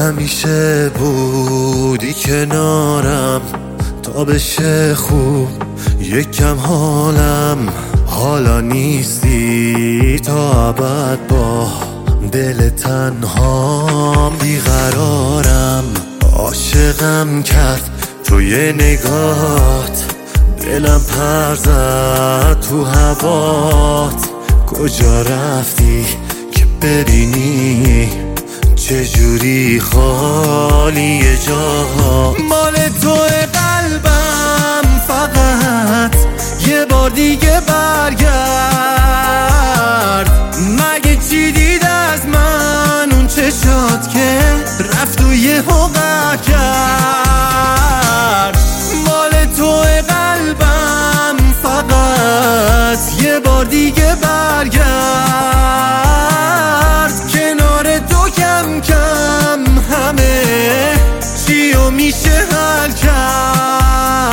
همیشه بودی کنارم تا بشه خوب یکم حالم، حالا نیستی تا ابد با دل تنهام بیقرارم. عاشقم کرد توی نگات، دلم پر زد تو هوات. کجا رفتی که ببینی چجوری خالی جاها؟ مال توی قلبم فقط یه بار دیگه برگرد. مگه چی دید از من اون چشات که رفت و یهو قهر کرد؟ مال توی قلبم فقط یه بار دیگه برگرد. کنار تو کم کم همه چیو میشه حل کرد.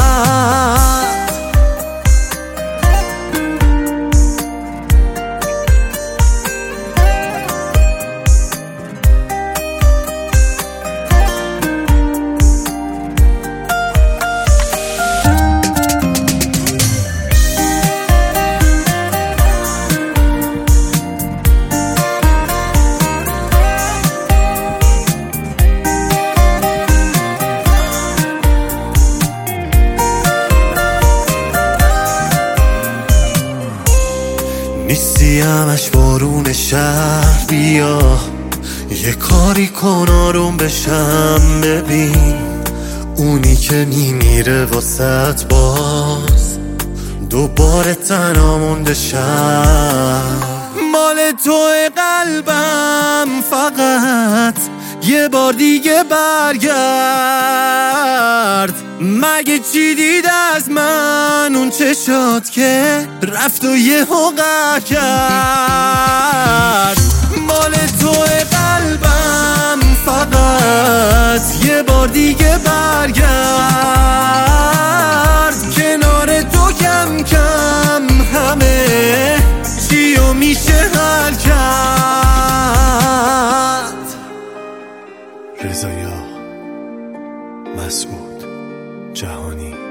نیستی همش بارون شهر، بیا یه کاری کن آروم بشم. ببین اونی که میمیره واسط باز دوباره تنها مونده شم. مال توی قلبم فقط یه بار دیگه برگرد. مگه چی دید از من اون چشات که رفت و یهو قهر کرد؟ مال توی قلبم فقط یه بار دیگه برگرد. کنار تو کم کم همه چیو میشه حل کرد. رضا مسعود جهانی.